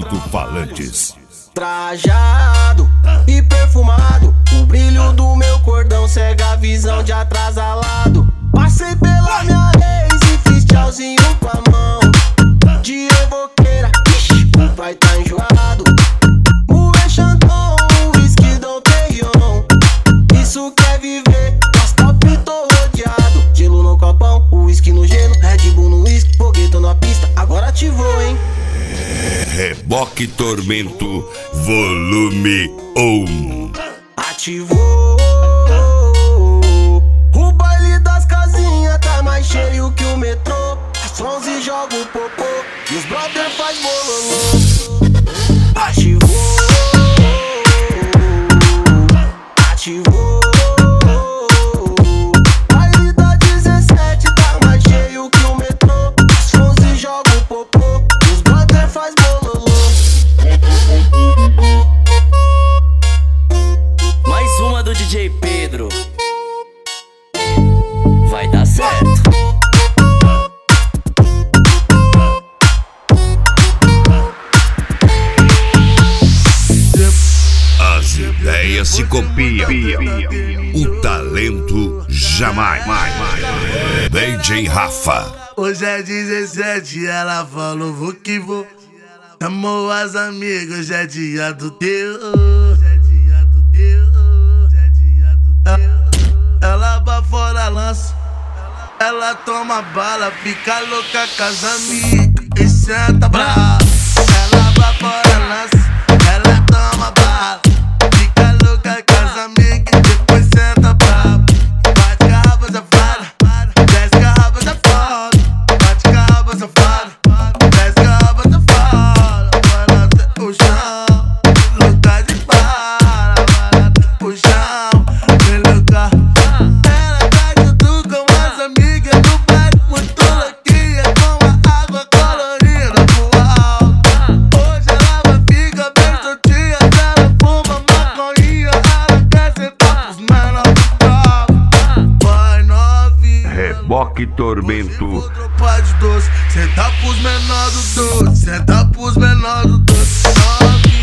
alto-falantes. Trajado e perfumado, o brilho do meu cordão cega a visão de atrasalado. Passei pela minha ex e fiz tchauzinho com a mão. De evoqueira, ixi, o pai tá enjoado. Moe Chandon, whisky Dom Perignon. Isso quer viver, mas top tô rodeado. Gelo no copão, whisky no gelo, Red Bull no whisky, foguete na pista, agora ativou, hein? Reboque Tormento Volume 1. Ativou. O baile das casinhas tá mais cheio que o metrô. As 11 joga o popô e os brother faz bololô. Ativou. Ativou. Baile da 17 tá mais cheio que o metrô. As 11 joga o popô e os brother faz bololô. Mais uma do DJ Pedro. Vai dar certo. As ideias se copiam, o talento jamais. DJ Rafa. Hoje é 17, ela falou vou que vou. Chamou as amigas, hoje é dia do teu. Ela bafora lança, ela toma bala, fica louca com as amigas e senta brava. Ela bafora lança, ela toma bala, fica louca com as amigas e depois senta brava. Bate garrafa safada, desce garrafa safada. Bate garrafa safada, desce garrafa safada. Vai lá até o chão, louca de bala. Vai lá até o chão, vem louca. Ela tá junto com as amigas no baile, muito louquinha, com a água colorida pro alto. Hoje ela vai ficar bem soltinha, ela fuma maconhinha, ela quer sentar pros menor do carro. Vai novinha, Reboque Tormento. tropa de doce, senta pros menor do doce, senta pros menor do doce. Novinha.